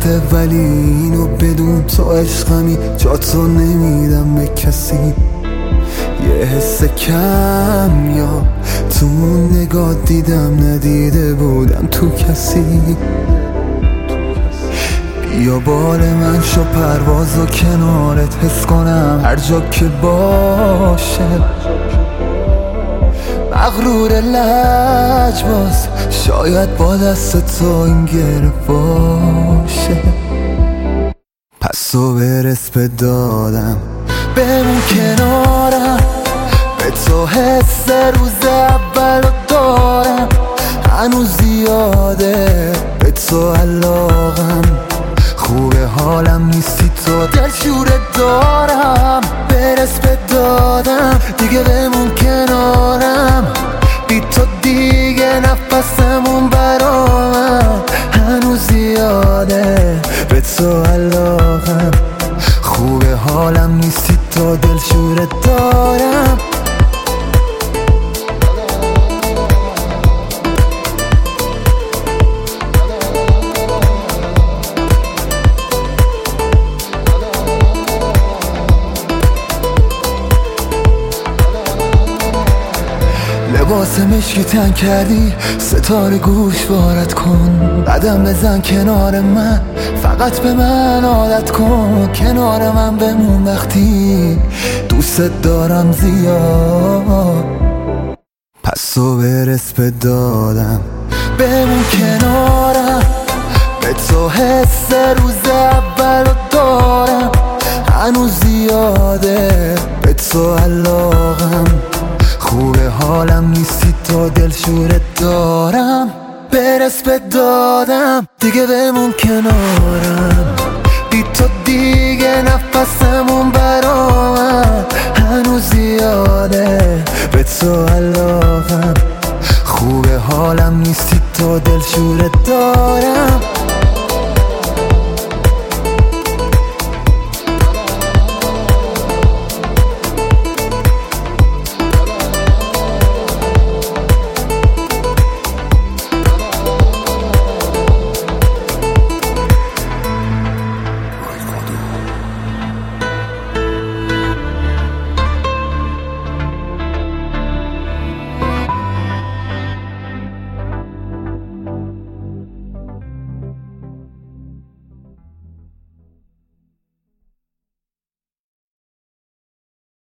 سخته ولی اینو بدون تو عشقمی، جا تو نمیدم به کسی. یه حس کم یا تو نگاه دیدم ندیده بودم تو کسی. بیا بال من شو پرواز و کنارت حس کنم هر جا که باشه. مغرور لجباز شاید با دست تو این گره باشه. پس تو برس به دادم بمون کنارم، به تو حس روز اول رو دارم. هنوز زیاده به تو علاقم، خوبه حالم نیستی تو دلشوره دارم. برس به دادم دیگه بمون کنارم، بی تو دیگه نفسمون برامم. هنوز زیاده به تو علاقم، خوبه حالم نیستی تو دلشوره دارم. لباس مشکی تن کردی ستاره گوش وارد کن. قدم بزن کنار من، فقط به من عادت کن. کنار من بمون وقتی دوست دارم زیاد. پس تو برس به دادم بمون کنارم، به تو حس روز اول رو دارم. هنوز زیاده به تو علاقم، خوبه حالم نیستی تو دلشوره دارم. برس به دادم دیگه بمون کنارم، بی تو دیگه نفسم